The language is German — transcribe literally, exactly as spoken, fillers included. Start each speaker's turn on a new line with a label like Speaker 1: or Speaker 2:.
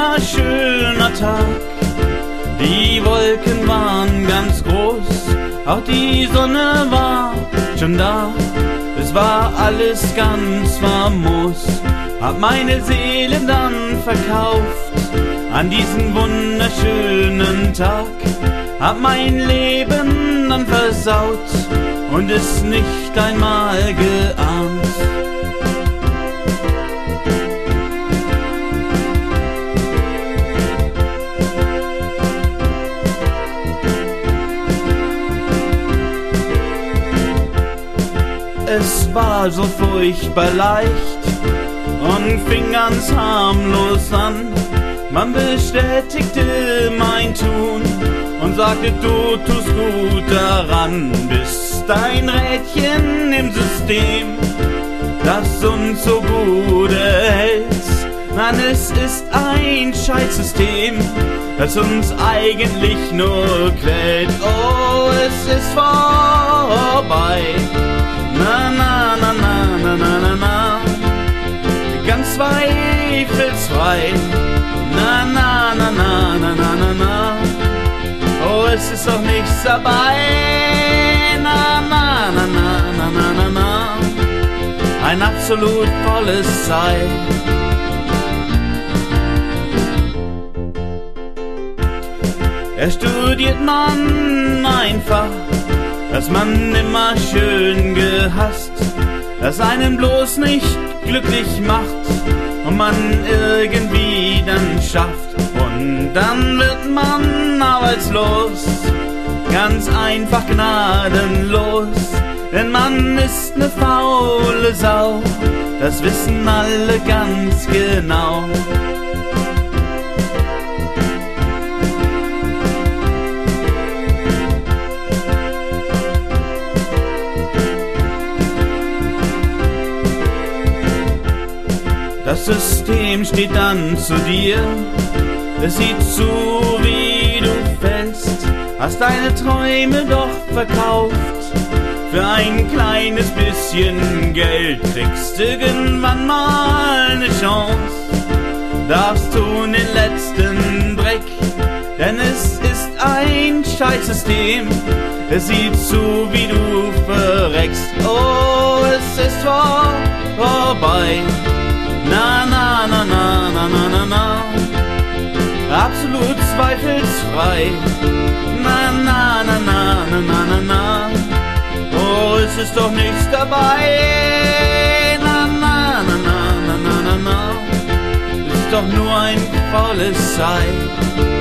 Speaker 1: wunderschöner Tag. Die Wolken waren ganz groß, auch die Sonne war schon da. Es war alles ganz famos, hab meine Seele dann verkauft an diesen wunderschönen Tag. Hab mein Leben dann versaut und es nicht einmal geahnt. Es war so furchtbar leicht und fing ganz harmlos an. Man bestätigte mein Tun und sagte, du tust gut daran, bist ein Rädchen im System, das uns so gut hält. Nein, es ist ein Scheißsystem, das uns eigentlich nur quält. Oh, es ist vorbei. Na, na, na, na, na, na, na, na. Ganz zweifelsfrei. Na, na, na, na, na, na, na, na. Oh, es ist doch nichts dabei. Na, na, na, na, na, na, na, na. Ein absolut volles Sei. Er studiert man einfach, dass man immer schön gehasst, das einen bloß nicht glücklich macht und man irgendwie dann schafft. Und dann wird man arbeitslos, ganz einfach gnadenlos, denn man ist ne faule Sau, das wissen alle ganz genau. Das System steht dann zu dir, es sieht zu, wie du fällst, hast deine Träume doch verkauft. Für ein kleines bisschen Geld kriegst irgendwann mal ne Chance, darfst du den letzten Dreck, denn es ist ein Scheißsystem, es sieht zu, wie du verreckst. Oh, es ist vor, vorbei. Na, na, na, na, na, na, na, na. Absolut zweifelsfrei. Na, na, na, na, na, na, na, na. Oh, es ist doch nichts dabei. Na, na, na, na, na, na, na, na. Es ist doch nur ein faules Sei.